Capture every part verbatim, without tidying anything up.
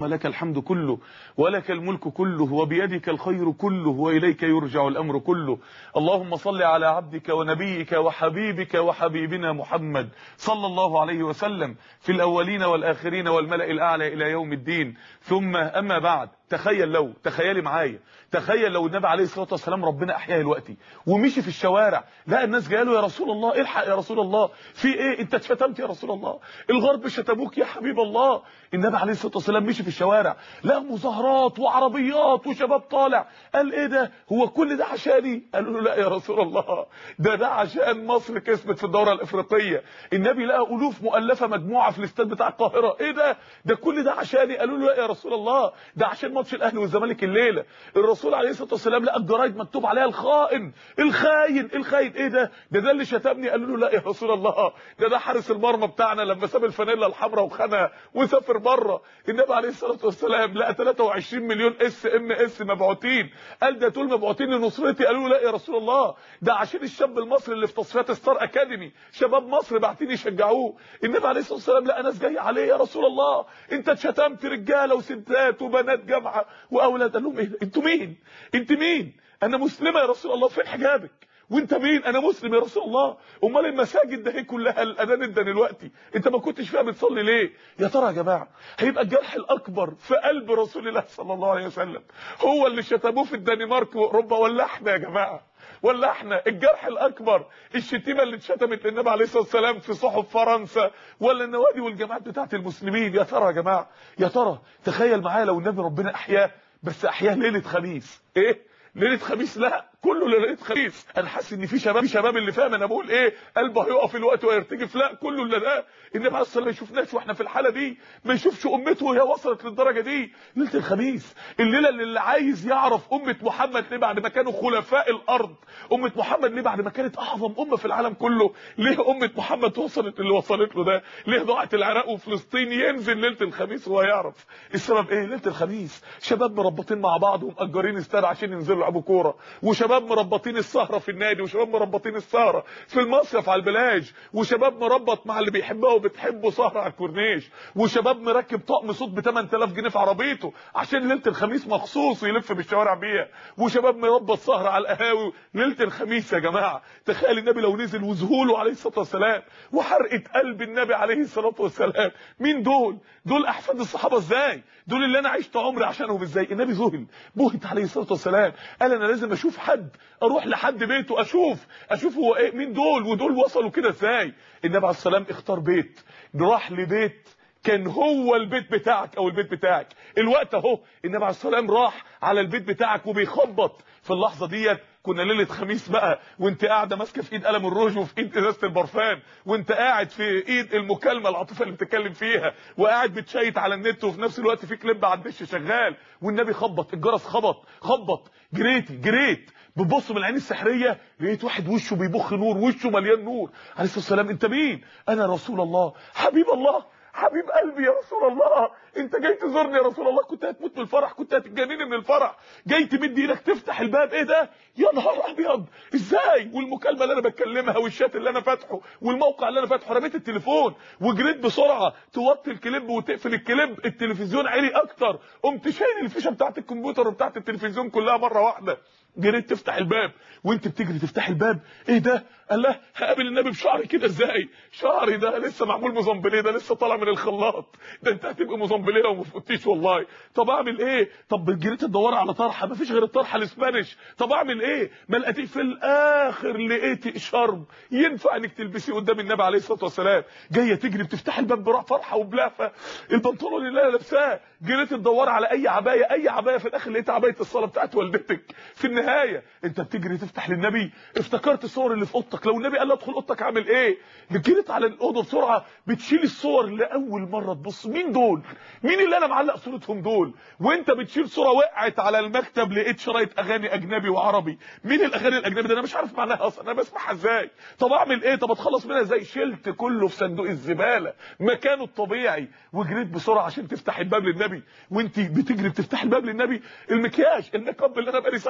لك الحمد كله ولك الملك كله وبيدك الخير كله وإليك يرجع الأمر كله. اللهم صل على عبدك ونبيك وحبيبك وحبيبنا محمد صلى الله عليه وسلم في الأولين والآخرين والملأ الأعلى إلى يوم الدين. ثم أما بعد، تخيل لو تخيلي معايا تخيل لو النبي عليه الصلاه والسلام ربنا احياه دلوقتي ومشي في الشوارع، لا الناس جايه له يا رسول الله، الحق يا رسول الله، في ايه؟ انت اتشتمت يا رسول الله، الغرب شتموك يا حبيب الله. النبي عليه الصلاه والسلام مشي في الشوارع، لا مظاهرات وعربيات وشباب طالع، قال ايه ده؟ هو كل ده عشاني؟ قالوا له لا يا رسول الله، ده ده عشان مصر كسبت في الدوره الافريقيه. النبي لقى الوف مؤلفه مجموعه في الاستاد بتاع القاهره، ايه ده؟ ده كل ده عشاني؟ قالوا له لا يا رسول الله، ده عشان ماتش الاهلي والزمالك الليله. الرسول عليه الصلاه والسلام لقى الجرايد مكتوب عليها الخائن الخاين الخاين، ايه ده؟ ده ده اللي شتمني. قالوا له لا يا رسول الله، ده ده حارس المرمى بتاعنا لما ساب الفانيلا الحمراء وخانها وسافر بره. النبي عليه الصلاه والسلام لقى ثلاثة وعشرين مليون اس ام اس مبعوثين، قال ده دول مبعوثين لنصرتي. قالوا له لا يا رسول الله، ده عشان الشاب المصري اللي في تصفيات ستار اكاديمي، شباب مصر باعتين يشجعوه. النبي عليه الصلاه والسلام لقى ناس جايه عليه، يا رسول الله انت اتشتمت رجاله وستات وبنات جامعه واولاد. قال لهم ايه؟ انتوا مين؟ انت مين؟ انا مسلمه يا رسول الله، فين حجابك؟ وانت مين؟ انا مسلم يا رسول الله. امال المساجد ده هي كلها الاذان ادى دلوقتي، انت ما كنتش فيها بتصلي ليه؟ يا ترى يا جماعه هيبقى الجرح الاكبر في قلب رسول الله صلى الله عليه وسلم هو اللي شتموه في الدنمارك واوروبا، ولا احنا يا جماعه؟ ولا احنا الجرح الاكبر الشتيمه اللي اتشتمت للنبي عليه الصلاه والسلام في صحف فرنسا ولا النوادي والجامعات بتاعت المسلمين؟ يا ترى يا جماعه، يا ترى تخيل معايا لو النبي ربنا احياه، بس احياه ليله خميس. ايه ليله خميس؟ لا كله ليله خميس. انا حاسس ان في شباب شباب اللي فاهم انا بقول ايه قلبه هيقف الوقت ويرتجف، لا كله اللي ده. النبي عليه الصلاه والسلام ما يشوفناش واحنا في الحاله دي، ما يشوفش امته وهي وصلت للدرجه دي. ليله الخميس، الليله اللي, اللي عايز يعرف امه محمد ليه بعد ما كانوا خلفاء الارض، امه محمد ليه بعد ما كانت اعظم امه في العالم كله، ليه امه محمد وصلت اللي وصلت له ده، ليه ضاعت العراق وفلسطين، ينزل ليله الخميس وهو يعرف السبب ايه. ليله الخميس شباب مربطين مع بعض ومأجرين استاد عشان ينزلوا يلعبوا كوره، وشباب مربطين السهره في النادي، وشباب مربطين السهره في المصيف على البلاج، وشباب مربط مع اللي بيحبها وبتحبه سهره على الكورنيش، وشباب مركب طقم صوت ب ثمانية آلاف جنيه في عربيته عشان ليله الخميس مخصوص يلف بالشوارع بيها، وشباب مربط سهره على القهاوي ليله الخميس. يا جماعه تخيل النبي لو نزل وذهوله عليه الصلاه والسلام وحرقه قلب النبي عليه الصلاه والسلام. مين دول؟ دول احفاد الصحابه ازاي؟ دول اللي انا عشت عمري عشانهم ازاي؟ النبي ذهل بهت عليه الصلاه والسلام، قال انا لازم اشوف حد، اروح لحد بيته اشوف اشوف هو ايه، مين دول ودول وصلوا كده ازاي. النبي عليه الصلاه والسلام اختار بيت، راح لبيت كان هو البيت بتاعك او البيت بتاعك الوقت اهو. النبي عليه الصلاه والسلام راح على البيت بتاعك وبيخبط في اللحظه ديت. كنا ليله خميس بقى وانت قاعده ماسكه في ايد قلم الروج وفي ايد ازازه البرفان، وانت قاعد في ايد المكالمه العاطفه اللي بتتكلم فيها، وقاعد بتشيت على النت وفي نفس الوقت في كليب على الدش شغال، والنبي خبط الجرس، خبط خبط جريتي جريت بتبص من العين السحريه لقيت واحد وشه بيبخ نور، وشه مليان نور. عليه الصلاه والسلام انت مين؟ انا رسول الله حبيب الله حبيب قلبي يا رسول الله، انت جاي تزورني يا رسول الله، كنت هتموت من الفرح، كنت هتتجنني من الفرح، جاي تمد ايدك تفتح الباب، ايه ده؟ يا نهار ابيض ازاي؟ والمكالمه اللي انا بتكلمها والشات اللي انا فاتحه والموقع اللي انا فاتحه، رميت التليفون وجريت بسرعه توطي الكليب وتقفل الكليب، التلفزيون عالي اكتر، قمت شايل الفيشه بتاعت الكمبيوتر وبتاعت التلفزيون كلها مره واحده، جريت تفتح الباب وانت بتجري تفتح الباب، ايه ده؟ قال له هقابل النبي بشعري كده ازاي؟ شعري ده لسه معمول مزمبليه، ده لسه طالع من الخلاط، ده انت هتبقى مزمبليه وما فوتيش والله. طب اعمل ايه؟ طب جريت تدور على طرحه، مفيش غير الطرحه الاسبانيش، طب اعمل ايه؟ ما لقيتيه، في الاخر لقيتي شرب ينفع انك تلبسيه قدام النبي عليه الصلاه والسلام، جايه تجري بتفتح الباب براح فرحه وبلافه، البنطلون اللي انا لابساه، جريت تدور على اي عبايه اي عبايه، في الاخر لقيت عبايه الصلاه بتاعت والدتك. في النهايه انت بتجري تفتح للنبي، افتكرت الصور اللي في اوضتك، لو النبي قال لي ادخل اوضتك عامل ايه؟ جريت على الاوضه بسرعه بتشيل الصور لاول مره تبص، مين دول؟ مين اللي انا معلق صورتهم دول؟ وانت بتشيل صوره وقعت على المكتب لقيت شرايط اغاني اجنبي وعربي، مين الاغاني الاجنبي ده؟ انا مش عارف معناها اصلا، انا بسمعها ازاي؟ طب اعمل ايه؟ طب اتخلص منها ازاي؟ شلت كله في صندوق الزباله مكانه الطبيعي، وجريت بسرعه عشان تفتح الباب للنبي، وانت بتجري بتفتح الباب للنبي، المكياج الميك اب اللي انا بقالي ساعتين قاعد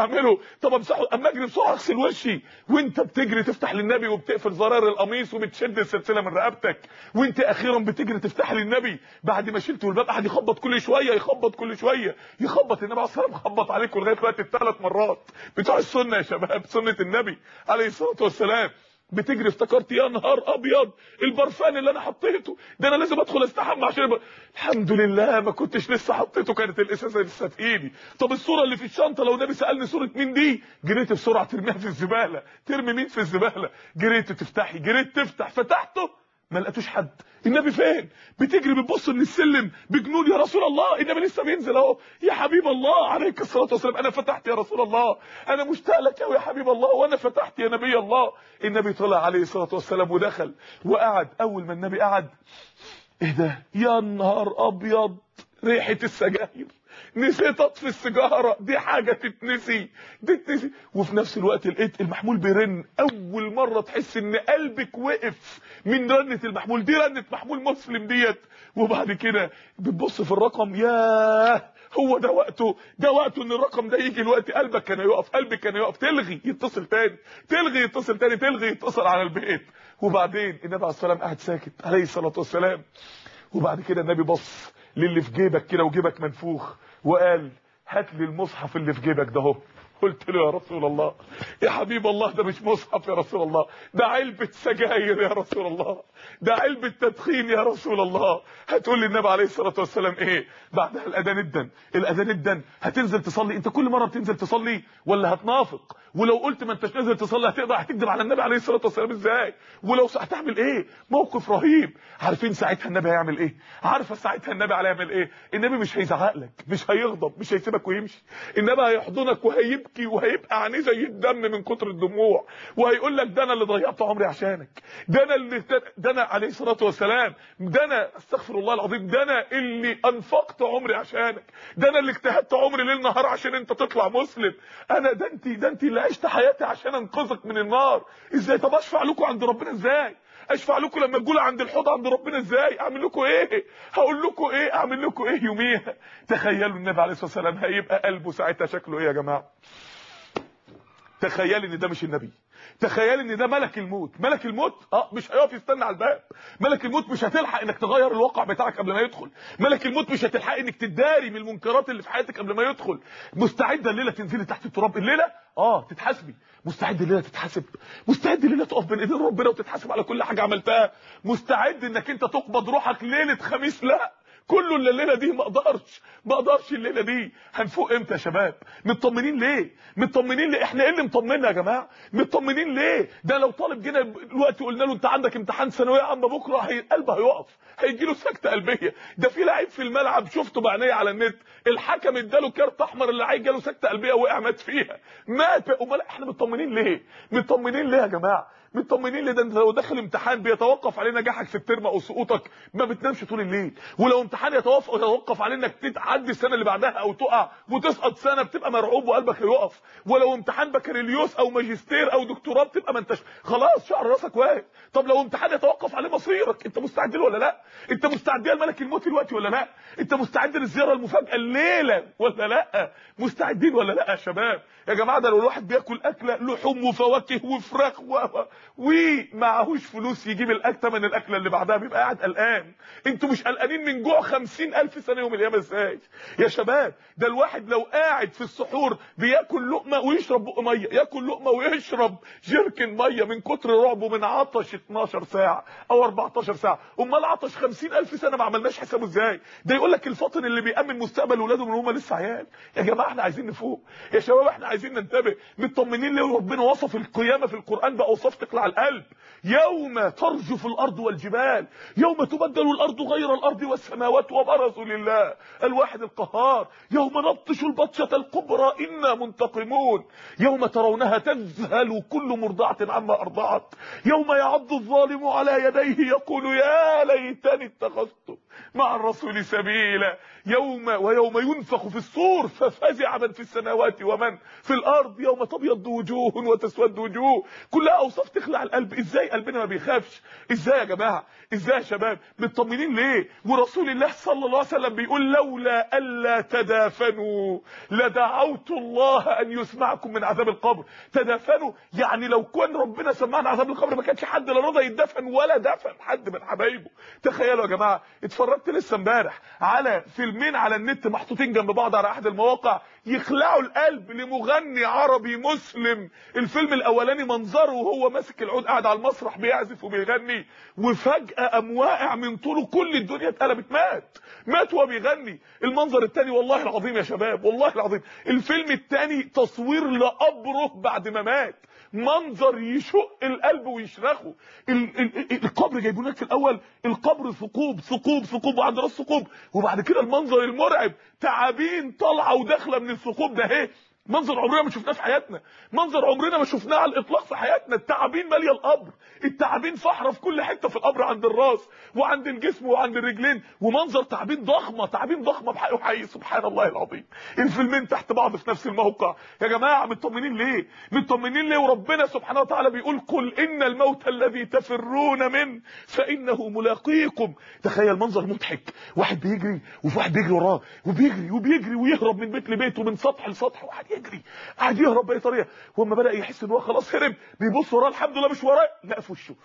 اعمله، طب امسحه، اما اجري بسرعه اغسل وشي. وانت بتجري تفتح للنبي وبتقفل زرار القميص وبتشد السلسله من رقبتك، وانت اخيرا بتجري تفتح للنبي بعد ما شلته الباب قعد يخبط كل شويه يخبط كل شويه يخبط. النبي عليه الصلاه والسلام خبط عليكم لغايه دلوقتي الثلاث مرات بتوع السنه يا شباب، سنه النبي عليه الصلاه والسلام. بتجري افتكرت يا نهار ابيض البرفان اللي انا حطيته ده انا لازم ادخل استحمى عشان ب... الحمد لله ما كنتش لسه حطيته، كانت الازازه لسه في ايدي. طب الصوره اللي في الشنطه لو النبي سالني صوره مين دي، جريت بسرعه ترميها في الزباله. ترمي مين في الزباله؟ جريت تفتحي، جريت تفتح، فتحته ما لقيتوش حد. النبي فين؟ بتجري بتبص من السلم بجنون يا رسول الله، النبي لسه بينزل اهو. يا حبيب الله عليك الصلاه والسلام، انا فتحت يا رسول الله، انا مشتاق لك قوي يا حبيب الله، وانا فتحت يا نبي الله. النبي طلع عليه الصلاه والسلام ودخل وقعد. اول ما النبي قعد ايه ده؟ يا نهار ابيض ريحه السجاير، نسيت اطفي السيجاره، دي حاجه تتنسي دي تتنسي. وفي نفس الوقت لقيت المحمول بيرن، اول مره تحس ان قلبك وقف من رنه المحمول، دي رنه محمول مسلم ديت. وبعد كده بتبص في الرقم، ياه هو ده وقته، ده وقته ان الرقم ده يجي الوقت. قلبك كان يقف، قلبك كان يقف، تلغي يتصل تاني، تلغي يتصل تاني، تلغي يتصل على البيت. وبعدين النبي عليه الصلاه والسلام قاعد ساكت عليه الصلاه والسلام. وبعد كده النبي بص للي في جيبك كده وجيبك منفوخ وقال هات لي المصحف اللي في جيبك ده اهو. قلت له يا رسول الله يا حبيب الله ده مش مصحف يا رسول الله، ده علبة سجاير يا رسول الله، ده علبة تدخين يا رسول الله. هتقول لي النبي عليه الصلاة والسلام ايه بعدها؟ الاذان ادن، الاذان ادن، هتنزل تصلي؟ انت كل مرة بتنزل تصلي ولا هتنافق؟ ولو قلت ما انتش نازل تصلي هتقدر هتكذب على النبي عليه الصلاة والسلام ازاي؟ ولو هتعمل ايه؟ موقف رهيب. عارفين ساعتها النبي هيعمل ايه؟ عارفه ساعتها النبي هيعمل ايه؟ النبي مش هيزعق لك، مش هيغضب، مش هيسيبك ويمشي. النبي هيحضنك وهيبكي وهيبقى عينيه زي الدم من كتر الدموع، وهيقول لك ده انا اللي ضيعت عمري عشانك، ده انا اللي ده انا عليه الصلاه والسلام، ده انا استغفر الله العظيم، ده انا اللي انفقت عمري عشانك، ده انا اللي اجتهدت عمري ليل نهار عشان انت تطلع مسلم، انا ده انت ده انت اللي عشت حياتي عشان انقذك من النار. ازاي؟ طب اشفع لكم عند ربنا ازاي؟ اشفع لكم لما تقولوا عند الحوض عند ربنا ازاي؟ اعمل لكم ايه؟ هقول لكم ايه؟ اعمل لكم ايه يوميها؟ تخيلوا النبي عليه الصلاه والسلام هيبقى قلبه ساعتها شكله ايه يا جماعه؟ تخيل ان ده مش النبي، تخيل ان ده ملك الموت. ملك الموت اه مش هيقف يستنى على الباب، ملك الموت مش هتلحق انك تغير الواقع بتاعك قبل ما يدخل، ملك الموت مش هتلحق انك تداري من المنكرات اللي في حياتك قبل ما يدخل. مستعده الليله تنزلي تحت التراب الليله اه تتحاسبي، مستعد الليله تتحاسب، مستعد الليله تقف بين ايدين ربنا وتتحاسب على كل حاجه عملتها، مستعد انك انت تقبض روحك ليله خميس. لا كله الليله دي ما اقدرش ما اقدرش الليله دي. هنفوق امتى يا شباب؟ مطمنين ليه؟ مطمنين ليه؟ احنا ايه اللي مطمنا يا جماعه؟ مطمنين ليه؟ ده لو طالب جينا دلوقتي قلنا له انت عندك امتحان ثانويه عامه بكره، هي قلبه هيقف، هيجي له سكته قلبيه. ده في لعيب في الملعب شفته بعينيا على النت، الحكم اداله كارت احمر، اللعيب جاله سكته قلبيه وقع مات فيها، مات. امال احنا مطمنين ليه؟ مطمنين ليه يا جماعه؟ مطمنين ليه؟ ده انت لو داخل امتحان بيتوقف عليه نجاحك في الترم او سقوطك ما بتنامش طول الليل، ولو امتحان يتوقف يتوقف عليه انك تعدي السنه اللي بعدها او تقع وتسقط سنه بتبقى مرعوب وقلبك هيقف، ولو امتحان بكالوريوس او ماجستير او دكتوراه بتبقى ما انتش خلاص شعر راسك واقف. طب لو امتحان يتوقف عليه مصيرك انت مستعد له ولا لا؟ انت مستعد لملك الموت دلوقتي ولا لا؟ انت مستعد للزياره المفاجاه الليله ولا لا؟ مستعدين ولا لا يا شباب؟ يا جماعه ده لو الواحد بياكل اكله لحوم وفواكه وفراخ و ومعهوش فلوس يجيب الاكل ثمن الاكله اللي بعدها بيبقى قاعد قلقان. انتوا مش قلقانين من جوع خمسين الف سنه يوم القيامه ازاي يا شباب؟ ده الواحد لو قاعد في السحور بياكل لقمه ويشرب بق ميه، ياكل لقمه ويشرب جيركن ميه من كتر رعبه من عطش اتناشر ساعه او اربعتاشر ساعه، امال عطش خمسين الف سنه ما عملناش حسابه ازاي؟ ده يقول لك الفاطن اللي بيامن مستقبل اولاده من هم لسه عيال. يا جماعه احنا عايزين نفوق يا شباب، احنا عايزين ننتبه. مطمنين ليه؟ ربنا وصف القيامه في القران باوصاف تقلع القلب. يوم ترجف الارض والجبال، يوم تبدل الارض غير الارض والسماوات وبرزوا لله الواحد القهار، يوم نبطش البطشه الكبرى انا منتقمون، يوم ترونها تذهل كل مرضعه عما ارضعت، يوم يعض الظالم على يديه يقول يا ليتني اتخذت مع الرسول سبيلا. يوم ويوم ينفخ في الصور ففزع من في السماوات ومن في الارض يوم تبيض وجوه وتسود وجوه. كلها اوصاف تخلع القلب. ازاي قلبنا ما بيخافش؟ ازاي يا جماعه؟ ازاي يا شباب؟ مطمنين ليه؟ ورسول الله صلى الله عليه وسلم بيقول لولا الا تدافنوا لدعوت الله ان يسمعكم من عذاب القبر. تدافنوا يعني لو كان ربنا سمعنا عذاب القبر ما كانش حد لا رضى يدفن ولا دفن حد من حبايبه. تخيلوا يا جماعه، اتفرجت لسه امبارح على فيلمين على النت محطوطين جنب بعض على احد المواقع يخلعوا القلب لمغني عربي مسلم. الفيلم الاولاني منظره وهو ماسك العود قاعد على المسرح بيعزف وبيغني، وفجاه قام واقع من طوله كل الدنيا اتقلبت، مات مات وهو بيغني. المنظر الثاني والله العظيم يا شباب والله العظيم، الفيلم الثاني تصوير لقبره بعد ما مات، منظر يشق القلب ويشرخه. القبر جايبونك في الاول القبر ثقوب ثقوب ثقوب وعند راس ثقوب، وبعد كده المنظر المرعب تعابين طالعه وداخله من الثقوب ده. ايه منظر عمرنا ما شفناه في حياتنا، منظر عمرنا ما شفناه على الاطلاق في حياتنا. التعابين ماليه القبر، التعابين فحره في كل حته في القبر، عند الراس وعند الجسم وعند الرجلين، ومنظر تعابين ضخمه تعابين ضخمه بحق وحقيقي. سبحان الله العظيم، الفيلمين تحت بعض في نفس الموقع. يا جماعه مطمنين ليه؟ مطمنين ليه وربنا سبحانه وتعالى بيقول قل ان الموت الذي تفرون منه فانه ملاقيكم. تخيل منظر مضحك، واحد بيجري وفي واحد بيجري وراه وبيجري وبيجري ويهرب من بيت لبيت ومن سطح لسطح، واحد يجري قاعد يهرب باي طريقه، واما بدا يحس ان هو خلاص هرب بيبص وراه الحمد لله مش وراه، لا في وشه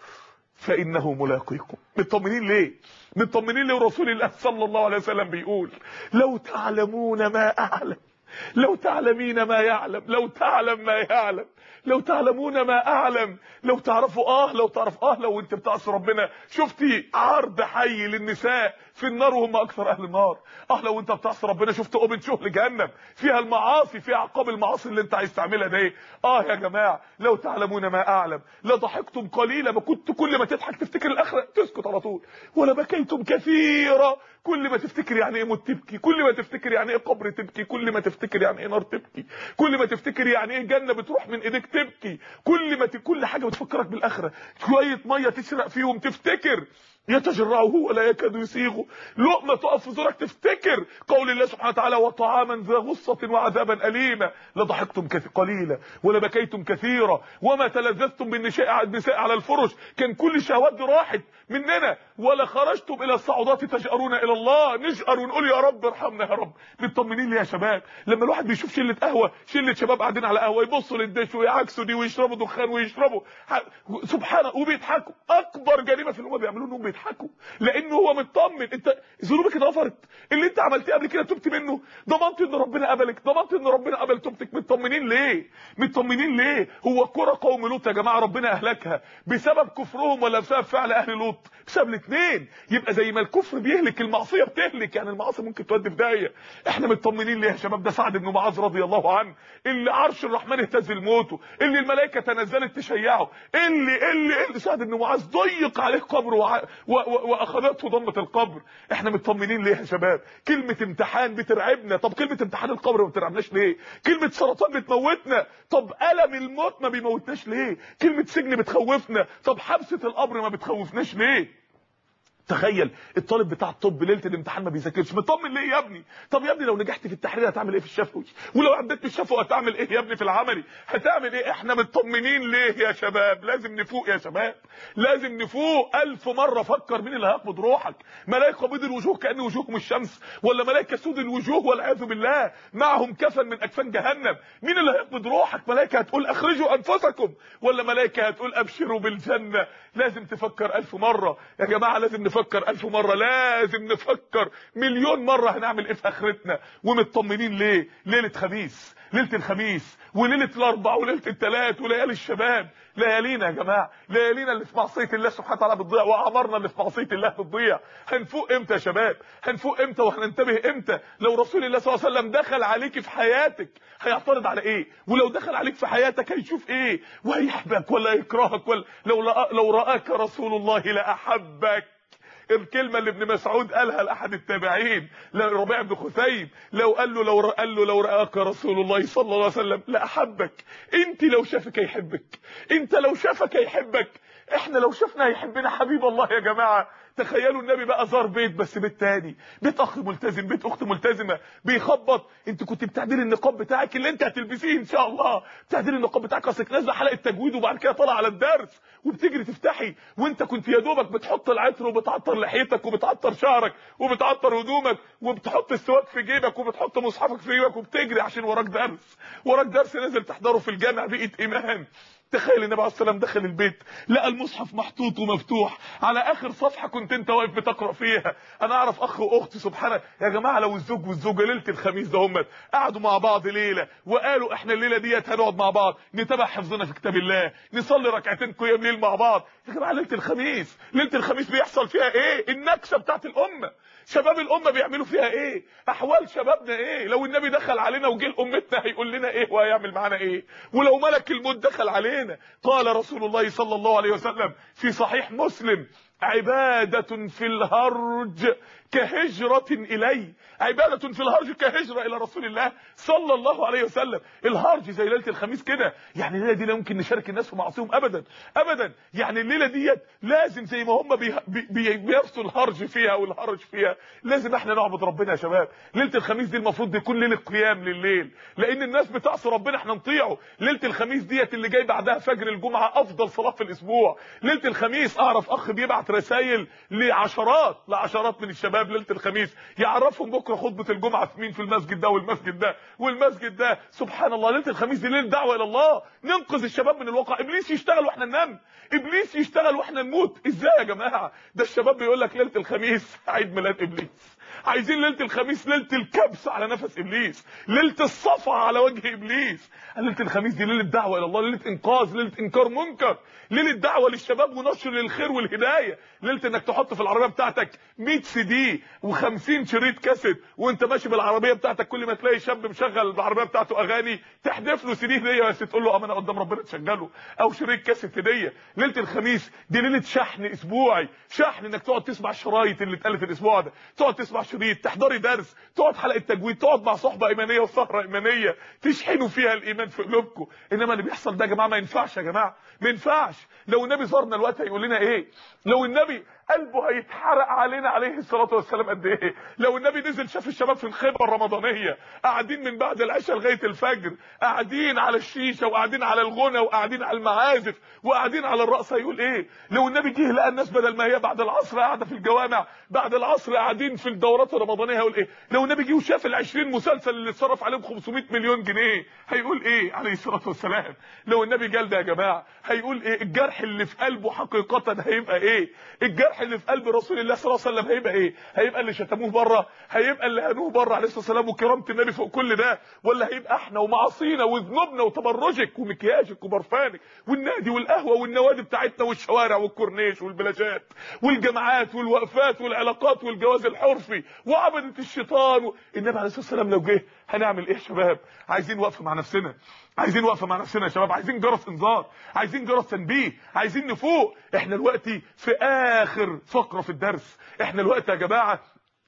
فانه ملاقيكم. مطمنين ليه؟ مطمنين ليه ورسول الله صلى الله عليه وسلم بيقول لو تعلمون ما اعلم لو تعلمين ما يعلم لو تعلم ما يعلم لو تعلمون ما اعلم لو تعرفوا اه لو تعرف اه لو انت بتعصي ربنا. شفتي عرض حي للنساء في النار وهم اكثر اهل النار. اه لو انت بتعصي ربنا شفت اوبن شوه لجهنم فيها المعاصي، فيها عقاب المعاصي اللي انت عايز تعملها ده. اه يا جماعه لو تعلمون ما اعلم لضحكتم قليلا، ما كنت كل ما تضحك تفتكر الاخره تسكت على طول، ولا بكيتم كثيرا، كل ما تفتكر يعني ايه موت تبكي، كل ما تفتكر يعني ايه قبر تبكي، كل ما تفتكر يعني ايه نار تبكي، كل ما تفتكر يعني ايه جنه بتروح من ايديك تبكي، كل ما ت... كل حاجه بتفكرك بالاخره. شويه ميه تشرق فيهم تفتكر يتجرعه ولا يكاد يسيغه، لقمه تقف في زورك تفتكر قول الله سبحانه وتعالى وطعاما ذا غصه وعذابا اليما. لضحكتم قليلا ولا بكيتم كثيرا وما تلذذتم بالنساء النساء على الفرش، كان كل الشهوات دي راحت مننا، ولا خرجتم الى الصعودات تجأرون الى الله، نجأر ونقول يا رب ارحمنا يا رب. مطمنين ليه يا شباب؟ لما الواحد بيشوف شله قهوه شله شباب قاعدين على قهوه يبصوا للدش ويعكسوا دي ويشربوا دخان ويشربوا سبحان الله وبيضحكوا، اكبر جريمه في اللي هم بيعملوه انهم بيضحكوا لانه هو مطمن. انت ذنوبك اتغفرت، اللي انت عملتيه قبل كده تبت منه، ضمنت ان ربنا قبلك، ضمنت ان ربنا قبل توبتك. مطمنين ليه؟ مطمنين ليه؟ هو كره قوم لوط يا جماعه ربنا اهلكها بسبب كفرهم ولا بسبب فعل اهل لوط؟ بسبب الاثنين. يبقى زي ما الكفر بيهلك المعصيه بتهلك، يعني المعاصي ممكن تودي في داهيه. احنا مطمنين ليه يا شباب؟ ده سعد بن معاذ رضي الله عنه اللي عرش الرحمن اهتز لموته، اللي الملائكه تنزلت تشيعه، اللي اللي, اللي سعد بن معاذ ضيق عليه قبره وع... و... و... واخذته ضمه القبر. احنا مطمنين ليه يا شباب؟ كلمه امتحان بترعبنا، طب كلمه امتحان القبر ما بترعبناش ليه؟ كلمه سرطان بتموتنا، طب الم الموت ما بيموتناش ليه؟ كلمه سجن بتخوفنا، طب حبسه القبر ما بتخوفناش ليه؟ تخيل الطالب بتاع الطب ليله الامتحان ما بيذاكرش، مطمن ليه يا ابني؟ طب يا ابني لو نجحت في التحرير هتعمل ايه في الشفوي؟ ولو عديت في الشفوي هتعمل ايه يا ابني في العملي؟ هتعمل ايه؟ احنا مطمنين ليه يا شباب؟ لازم نفوق يا شباب، لازم نفوق. الف مره فكر مين اللي هيقبض روحك؟ ملائكه بيض الوجوه كأن وجوههم الشمس، ولا ملائكه سود الوجوه والعياذ بالله معهم كفن من اكفان جهنم؟ مين اللي هيقبض روحك؟ ملائكه هتقول اخرجوا انفسكم، ولا ملائكه هتقول ابشروا بالجنه؟ لازم تفكر الف مره يا جماعه، لازم نفكر الف مره، لازم نفكر مليون مره هنعمل ايه في اخرتنا. ومطمنين ليه؟ ليله خميس، ليله الخميس وليله الاربع وليله الثلاث وليالي الشباب، ليالينا يا جماعه، ليالينا اللي في معصيه الله سبحانه وتعالى بتضيع، واعمارنا اللي في معصيه الله بتضيع. هنفوق امتى يا شباب؟ هنفوق امتى وهننتبه امتى؟ لو رسول الله صلى الله عليه وسلم دخل عليك في حياتك هيعترض على ايه؟ ولو دخل عليك في حياتك هيشوف ايه؟ وهيحبك ولا يكرهك؟ ولا لو لو راك رسول الله لاحبك. الكلمه اللي ابن مسعود قالها لاحد التابعين لربيع بن خثيم، لو قال له لو قال له لو راك رسول الله صلى الله عليه وسلم لاحبك. انت لو شافك هيحبك، انت لو شافك هيحبك، احنا لو شفنا هيحبنا حبيب الله يا جماعه. تخيلوا النبي بقى زار بيت، بس بيت تاني، بيت اخ ملتزم، بيت اخت ملتزمه، بيخبط. انت كنت بتعدلي النقاب بتاعك اللي انت هتلبسيه ان شاء الله، بتعدلي النقاب بتاعك اصلك نازله حلقه تجويد وبعد كده طالعه على الدرس وبتجري تفتحي، وانت كنت يا دوبك بتحط العطر وبتعطر لحيتك وبتعطر شعرك وبتعطر هدومك وبتحط السواك في جيبك وبتحط مصحفك في جيبك وبتجري عشان وراك درس، وراك درس نازل تحضره في الجامع بقية ايمان. تخيل النبي عليه الصلاه والسلام دخل البيت لقى المصحف محطوط ومفتوح على اخر صفحه كنت انت واقف بتقرا فيها. انا اعرف اخ واخت سبحان يا جماعه، لو الزوج والزوجه ليله الخميس ده هم قعدوا مع بعض ليله وقالوا احنا الليله ديت هنقعد مع بعض نتابع حفظنا في كتاب الله، نصلي ركعتين قيام ليل مع بعض. يا جماعه ليله الخميس، ليله الخميس بيحصل فيها ايه؟ النكسه بتاعت الامه، شباب الامه بيعملوا فيها ايه؟ احوال شبابنا ايه؟ لو النبي دخل علينا وجه لامتنا هيقول لنا ايه وهيعمل معانا ايه؟ ولو ملك الموت دخل علينا، قال رسول الله صلى الله عليه وسلم في صحيح مسلم: عبادة في الهرج كهجرة إلي، عبادة في الهرج كهجرة إلى رسول الله صلى الله عليه وسلم. الهرج زي ليلة الخميس كده، يعني الليلة دي لا يمكن نشارك الناس في معصيهم أبدا أبدا، يعني الليلة ديت لازم زي ما هم بي بي بيرسوا الهرج فيها والهرج فيها، لازم احنا نعبد ربنا يا شباب. ليلة الخميس دي المفروض يكون ليلة قيام لليل، لأن الناس بتعصي ربنا احنا نطيعه. ليلة الخميس ديت اللي جاي بعدها فجر الجمعة أفضل صلاة في الأسبوع. ليلة الخميس أعرف أخ بيبعت رسائل لعشرات لعشرات من الشباب ليله الخميس يعرفهم بكره خطبه الجمعه في مين في المسجد ده والمسجد ده والمسجد ده. سبحان الله، ليله الخميس دي ليله دعوه الى الله، ننقذ الشباب من الواقع. ابليس يشتغل واحنا ننام، ابليس يشتغل واحنا نموت. ازاي يا جماعه؟ ده الشباب بيقول لك ليله الخميس عيد ميلاد ابليس، عايزين ليله الخميس ليله الكبس على نفس ابليس، ليله الصفعه على وجه ابليس. ليله الخميس دي ليله دعوه الى الله، ليله انقاذ، ليله انكار منكر، ليله دعوه للشباب ونشر للخير والهدايه، ليله انك تحط في العربيه بتاعتك مية سي دي وخمسين شريط كاسيت وانت ماشي بالعربيه بتاعتك، كل ما تلاقي شاب مشغل العربيه بتاعته اغاني تحدف له سي دي هديه بس تقول له امانه قدام ربنا تشغله، او شريط كاسيت هديه. ليله الخميس دي ليله شحن اسبوعي، شحن انك تقعد تسمع الشرايط اللي اتقالت الاسبوع ده، تقعد تسمع شريط، تحضري درس، تقعد حلقه تجويد، تقعد مع صحبه ايمانيه وسهره ايمانيه تشحنوا فيها الايمان في قلوبكم. انما اللي بيحصل ده يا جماعه ما ينفعش يا جماعه، ما ينفعش. لو النبي زارنا الوقت هيقول لنا ايه؟ لو النبي قلبه هيتحرق علينا عليه الصلاه والسلام قد ايه؟ لو النبي نزل شاف الشباب في الخيمه الرمضانيه قاعدين من بعد العشاء لغايه الفجر، قاعدين على الشيشه وقاعدين على الغنى وقاعدين على المعازف وقاعدين على الرقص، هيقول ايه؟ لو النبي جه لقى الناس بدل ما هي بعد العصر قاعده في الجوامع بعد العصر قاعدين في الدورات الرمضانيه هيقول ايه؟ لو النبي جه وشاف العشرين مسلسل اللي اتصرف عليهم خمسمية مليون جنيه هيقول ايه عليه الصلاه والسلام؟ لو النبي جال ده يا جماعه هيقول ايه؟ الجرح اللي في قلبه حقيقه هيبقى ايه؟ الجرح اللي في قلب رسول الله صلى الله عليه وسلم هيبقى ايه؟ هيبقى اللي شتموه بره؟ هيبقى اللي هنوه بره عليه الصلاه والسلام وكرامه النبي فوق كل ده؟ ولا هيبقى احنا ومعاصينا وذنوبنا وتبرجك ومكياجك وبرفانك والنادي والقهوه والنوادي بتاعتنا والشوارع والكورنيش والبلاجات والجامعات والوقفات والعلاقات والجواز الحرفي وعبده الشيطان و... النبي عليه الصلاه والسلام لو جه هنعمل ايه يا شباب؟ عايزين وقفه مع نفسنا، عايزين وقفه مع نفسنا يا شباب، عايزين جرس انذار، عايزين جرس تنبيه، عايزين نفوق. احنا دلوقتي في اخر فقره في الدرس، احنا دلوقتي يا جماعه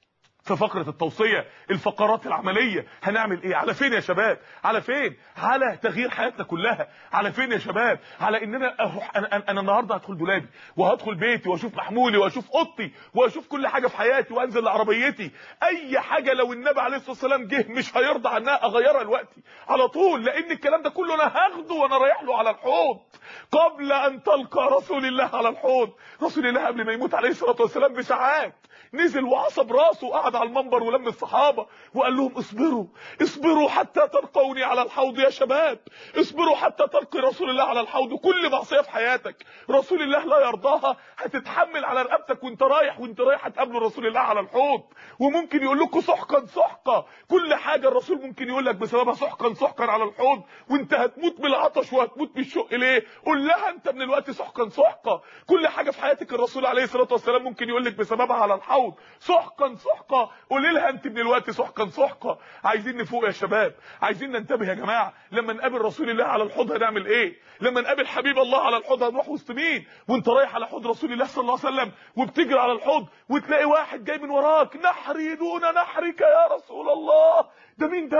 في فقره التوصيه، الفقرات العمليه. هنعمل ايه؟ على فين يا شباب؟ على فين؟ على تغيير حياتنا كلها. على فين يا شباب؟ على ان انا اروح انا, أنا النهارده هدخل دولابي وهدخل بيتي واشوف محمولي واشوف اوضتي واشوف كل حاجه في حياتي وانزل لعربيتي. اي حاجه لو النبي عليه الصلاه والسلام جه مش هيرضى عنها اغيرها دلوقتي على طول، لان الكلام ده كله انا هاخده وانا رايح له على الحوض. قبل ان تلقى رسول الله على الحوض، رسول الله قبل ما يموت عليه الصلاه والسلام بساعات نزل وعصب راسه وقعد على المنبر ولم الصحابه وقال لهم اصبروا اصبروا حتى تلقوني على الحوض يا شباب، اصبروا حتى تلقي رسول الله على الحوض. وكل معصيه في حياتك رسول الله لا يرضاها هتتحمل على رقبتك وانت رايح وانت رايح هتقابل رسول الله على الحوض. وممكن يقول لكم سحقا سحقا، كل حاجه الرسول ممكن يقول لك بسببها سحقا سحقا على الحوض وانت هتموت بالعطش وهتموت بالشق. ليه؟ قول لها انت من الوقت سحقا سحقا. كل حاجه في حياتك الرسول عليه الصلاه والسلام ممكن يقول لك بسببها على الحوض سحقا سحقا، قولي لها انت من الوقت سحقا سحقا. عايزين نفوق يا شباب، عايزين ننتبه يا جماعه. لما نقابل رسول الله على الحوض هنعمل ايه؟ لما نقابل حبيب الله على الحوض هنروح وسط مين؟ وانت رايح على حوض رسول الله صلى الله عليه وسلم وبتجري على الحوض وتلاقي واحد جاي من وراك، نحري دون نحرك يا رسول الله. ده مين ده؟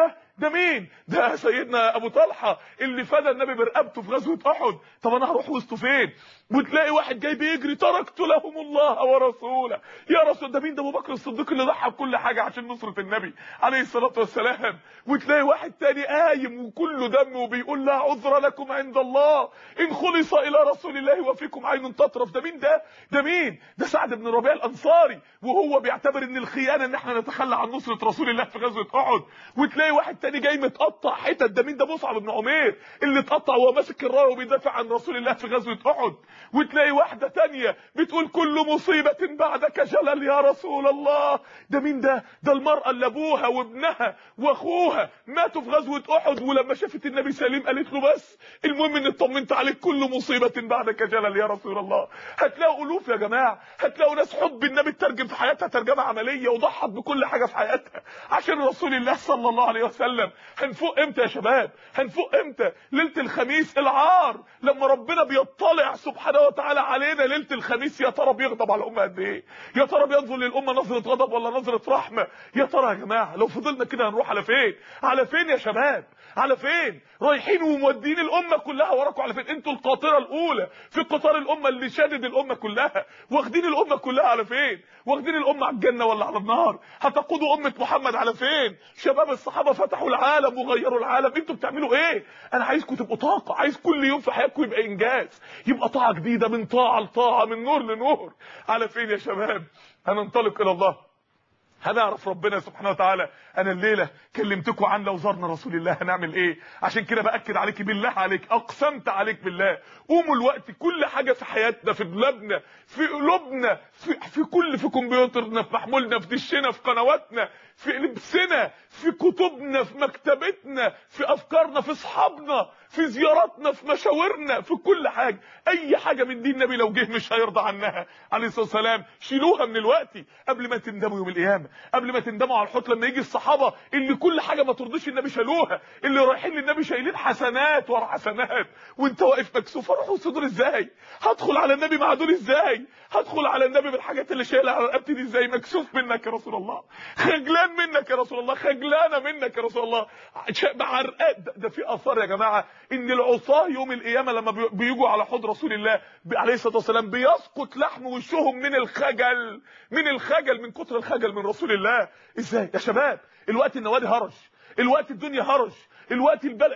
ده مين؟ ده سيدنا ابو طلحه اللي فدى النبي برقبته في غزوه احد. طب انا هروح وسطه فين؟ وتلاقي واحد جاي بيجري تركت لهم الله ورسوله. يا رسول، ده مين؟ ده ابو بكر الصديق اللي ضحى بكل حاجه عشان نصره النبي عليه الصلاه والسلام. وتلاقي واحد تاني قايم وكله دم وبيقول لا عذر لكم عند الله ان خلص الى رسول الله وفيكم عين تطرف. ده مين ده؟ ده مين؟ ده سعد بن ربيع الانصاري، وهو بيعتبر ان الخيانه ان احنا نتخلى عن نصره رسول الله في غزوه احد. وتلاقي واحد تاني جاي متقطع حتت. ده مين؟ ده مصعب بن عمير اللي اتقطع وهو ماسك الرايه وبيدافع عن رسول الله في غزوه احد. وتلاقي واحده تانيه بتقول كل مصيبه بعدك جلل يا رسول الله. ده مين ده؟ ده المراه اللي ابوها وابنها واخوها ماتوا في غزوه احد، ولما شافت النبي سليم قالت له بس المهم ان اطمنت عليك، كل مصيبه بعدك جلل يا رسول الله. هتلاقوا الوف يا جماعه، هتلاقوا ناس حب النبي ترجم في حياتها ترجمه عمليه وضحت بكل حاجه في حياتها عشان رسول الله صلى الله عليه وسلم. هنفوق امتى يا شباب؟ هنفوق امتى؟ ليله الخميس العار لما ربنا بيطلع سبحانه وتعالى علينا ليله الخميس، يا ترى بيغضب على الامه قد ايه؟ يا ترى بينظر للامه نظره غضب ولا نظره رحمه؟ يا ترى يا جماعه لو فضلنا كده هنروح على فين؟ على فين يا شباب؟ على فين؟ رايحين ومودين الامه كلها وراكم على فين؟ انتوا القاطره الاولى في قطار الامه اللي شادد الامه كلها، واخدين الامه كلها على فين؟ واخدين الامه على الجنه ولا على النار؟ هتقودوا امه محمد على فين؟ شباب الصحابه فتحوا العالم وغيروا العالم، انتوا بتعملوا ايه؟ انا عايزكم تبقوا طاقه، عايز كل يوم في حياتكم يبقى انجاز، يبقى طاعه جديده، من طاعه لطاعه، من نور لنور. على فين يا شباب؟ هننطلق الى الله، هنعرف ربنا سبحانه وتعالى. انا الليله كلمتكم عن لو زرنا رسول الله هنعمل ايه. عشان كده باكد عليك بالله عليك، اقسمت عليك بالله، قوموا الوقت كل حاجه في حياتنا، في دولابنا، في قلوبنا، في, في كل في كمبيوترنا، في محمولنا، في دشنا، في قنواتنا، في لبسنا، في كتبنا، في مكتبتنا، في افكارنا، في اصحابنا، في زياراتنا، في مشاورنا، في كل حاجه. اي حاجه من دي النبي لو جه مش هيرضى عنها عليه الصلاه والسلام. شيلوها من الوقت قبل ما تندموا يوم القيامه، قبل ما تندموا على الحوت لما يجي الصحابه اللي كل حاجه ما ترضيش النبي شالوها، اللي رايحين للنبي شايلين حسنات ورا حسنات، وانت واقف مكسوف. اروح وسط ازاي؟ هدخل على النبي مع دول ازاي؟ هدخل على النبي بالحاجات اللي شايلها على رقبتي دي ازاي؟ مكسوف منك يا رسول الله، خجلان منك يا رسول الله، خجلانه منك يا رسول الله. بعرقات. ده, ده في اثار يا جماعه ان العصاه يوم القيامه لما بيجوا على حوض رسول الله عليه الصلاه والسلام بيسقط لحم وشهم من الخجل، من الخجل، من كتر الخجل من رسول الله. ازاي يا شباب؟ الوقت النوادي هرج، الوقت الدنيا هرج، الوقت البلد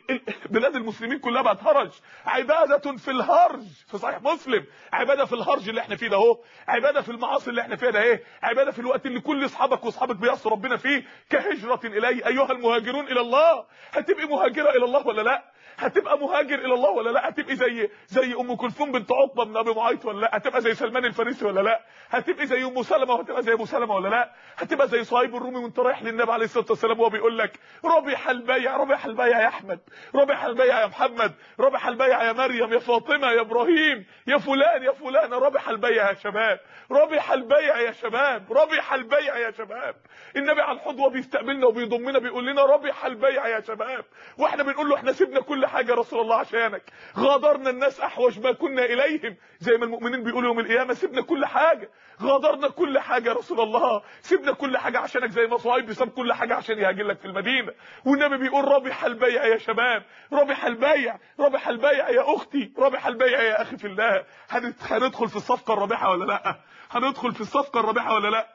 بلاد المسلمين كلها بقت هرج. عباده في الهرج في صحيح مسلم، عباده في الهرج اللي احنا فيه ده اهو، عباده في المعاصي اللي احنا فيها ده ايه، عباده في الوقت اللي كل اصحابك واصحابك بيعصوا ربنا فيه. كهجره الي ايها المهاجرون الى الله. هتبقي مهاجره الى الله ولا لا؟ هتبقى مهاجر الى الله ولا لا؟ هتبقي زي زي ام كلثوم بنت عقبه بن ابي معيط ولا لا؟ هتبقى زي سلمان الفارسي ولا لا؟ هتبقي زي ام سلمة وهتبقى زي ابو سلمة ولا لا؟ هتبقى زي صهيب الرومي وانت رايح للنبي عليه الصلاه والسلام وهو بيقول لك ربح البيع، ربح البيع يا احمد، ربح البيع يا محمد، ربح البيع يا مريم، يا فاطمه، يا ابراهيم، يا فلان، يا فلان، ربح البيع يا شباب، ربح البيع يا شباب، ربح البيع يا شباب. النبي على الحوض وهو بيستقبلنا وبيضمنا بيقول لنا ربح البيع يا شباب، واحنا بنقول له احنا سيبنا كل حاجه يا رسول الله عشانك، غادرنا الناس احوج ما كنا اليهم، زي ما المؤمنين بيقولوا يوم القيامه سيبنا كل حاجه، غادرنا كل حاجه يا رسول الله، سيبنا كل حاجه عشانك، زي ما صهيب ساب كل حاجه عشان يهاجر لك في المدينه. والنبي بيقول ربح البيع يا شباب، ربح البيع، ربح البيع يا اختي، ربح البيع يا اخي في الله. هندخل في الصفقه الرابحه ولا لا؟ هندخل في الصفقه الرابحه ولا لا؟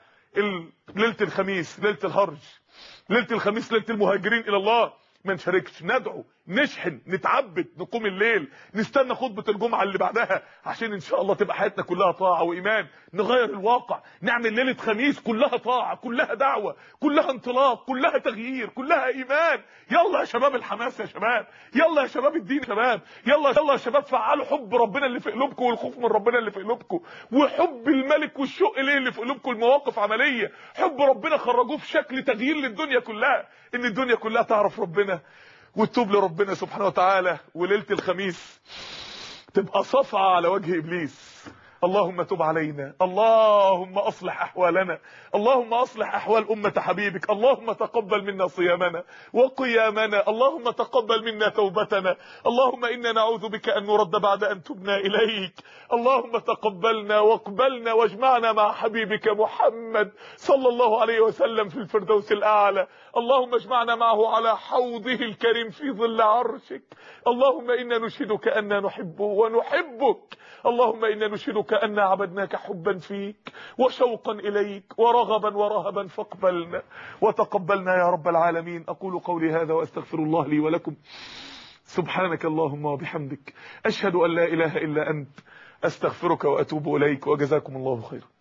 ليله الخميس، ليله الهرج، ليله الخميس، ليله المهاجرين الى الله. ما نشاركش، ندعو، نشحن، نتعبد، نقوم الليل، نستنى خطبه الجمعه اللي بعدها عشان ان شاء الله تبقى حياتنا كلها طاعه وايمان، نغير الواقع، نعمل ليله خميس كلها طاعه، كلها دعوه، كلها انطلاق، كلها تغيير، كلها ايمان. يلا يا شباب الحماس يا شباب، يلا يا شباب الدين يا شباب، يلا يلا يا شباب فعلوا حب ربنا اللي في قلوبكم والخوف من ربنا اللي في قلوبكم وحب الملك والشوق ليه اللي في قلوبكم، المواقف عمليه، حب ربنا خرجوه في شكل تغيير للدنيا كلها، ان الدنيا كلها تعرف ربنا وتتوب لربنا سبحانه وتعالى. وليله الخميس تبقى صفعه على وجه ابليس، اللهم تب علينا، اللهم اصلح احوالنا، اللهم اصلح احوال امة حبيبك، اللهم تقبل منا صيامنا وقيامنا، اللهم تقبل منا توبتنا، اللهم انا نعوذ بك ان نرد بعد ان تبنا اليك، اللهم تقبلنا واقبلنا واجمعنا مع حبيبك محمد صلى الله عليه وسلم في الفردوس الاعلى، اللهم اجمعنا معه على حوضه الكريم في ظل عرشك، اللهم انا نشهدك أننا نحبه ونحبك، اللهم إنا نشهدك أن عبدناك حبا فيك وشوقا إليك ورغبا ورهبا، فاقبلنا وتقبلنا يا رب العالمين. أقول قولي هذا وأستغفر الله لي ولكم. سبحانك اللهم وبحمدك، أشهد أن لا إله إلا أنت، أستغفرك وأتوب إليك، وجزاكم الله خيرا.